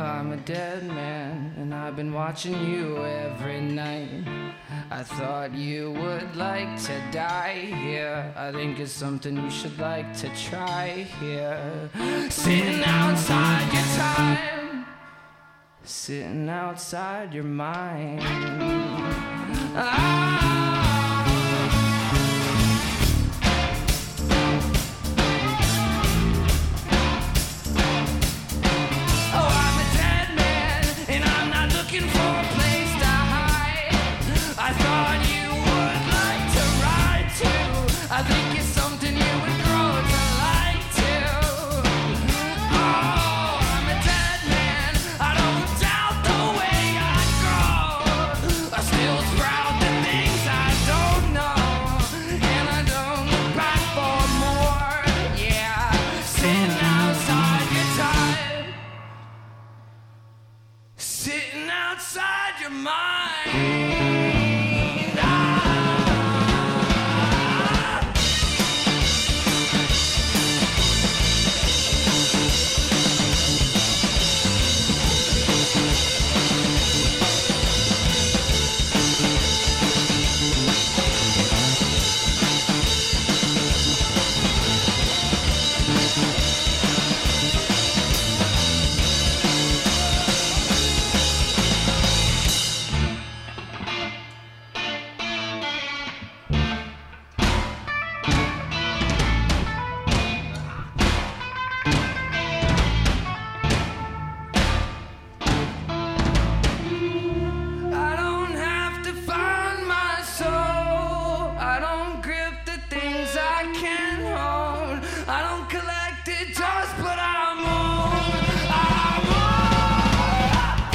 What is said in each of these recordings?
I'm a dead man, and I've been watching you every night. I thought you would like to die here. I think it's something you should like to try here. Sitting outside your time, sitting outside your mind. I think it's something you would grow to like to. Oh, I'm a dead man. I don't doubt the way I grow. I still sprout the things I don't know, and I don't look back for more. Yeah, sitting outside your time, sitting outside your mind. I don't collect it just, but I'm on. I'm on.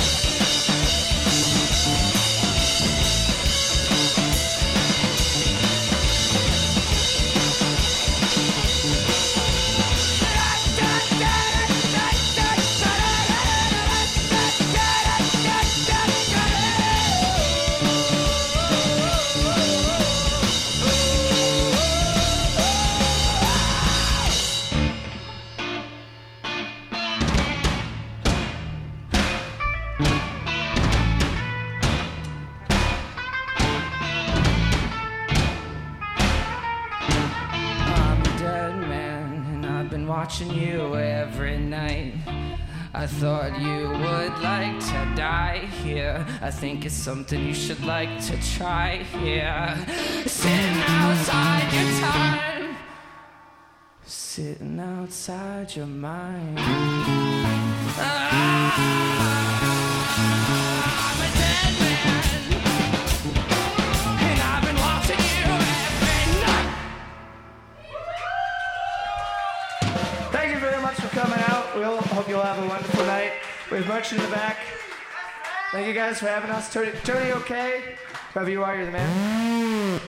Watching you every night. I thought you would like to die here. I think it's something you should like to try here. Sitting outside your time, sitting outside your mind. I'm a dead man, and I've been watching you every night. Thank you very much for coming out. We all hope you'll have a wonderful night. We have merch in the back. Thank you guys for having us. Tony, okay? Whoever you are, you're the man.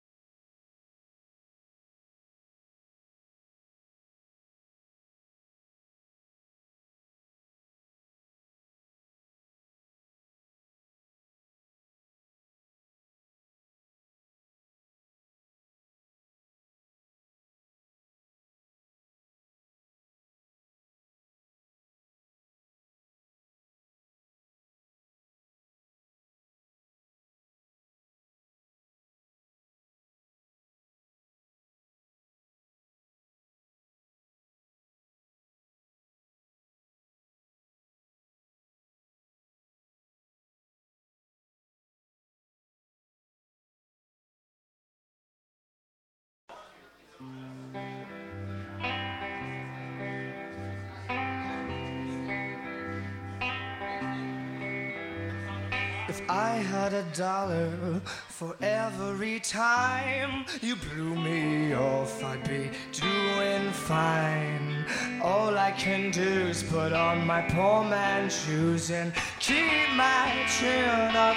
If I had $1 for every time you blew me off, I'd be doing fine. All I can do is put on my poor man's shoes and keep my chin up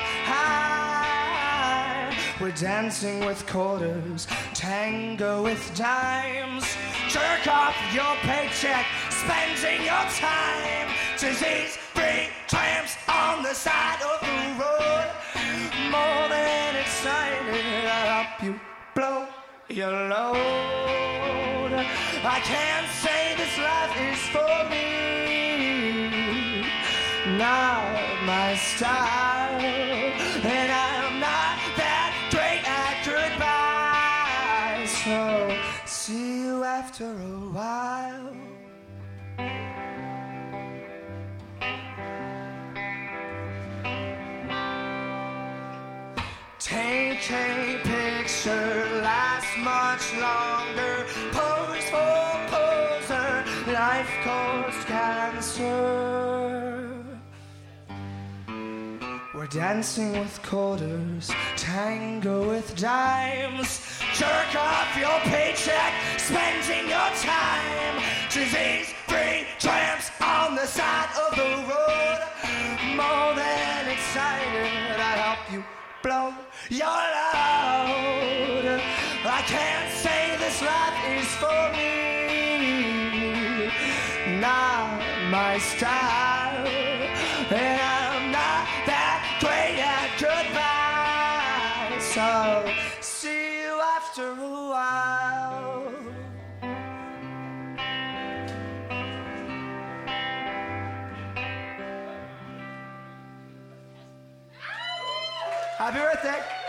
high. We're dancing with quarters, tango with dimes. Jerk off your paycheck, spending your time. Disease-free tramps on the side of the road. More than excited, I'll help you blow your load. I can't say this life is for me. not my style, and I'm not that great at goodbye. So see you after a while. Take a picture, lasts much longer. Pose for poser, life caused cancer. We're dancing with quarters, tango with dimes. Jerk off your paycheck, spending your time to these free tramps on the side of the road. More than excited, I help you blow your load. I can't say this life is for me, not my style, and I'm not that great at goodbye. So see you after a while. Happy birthday.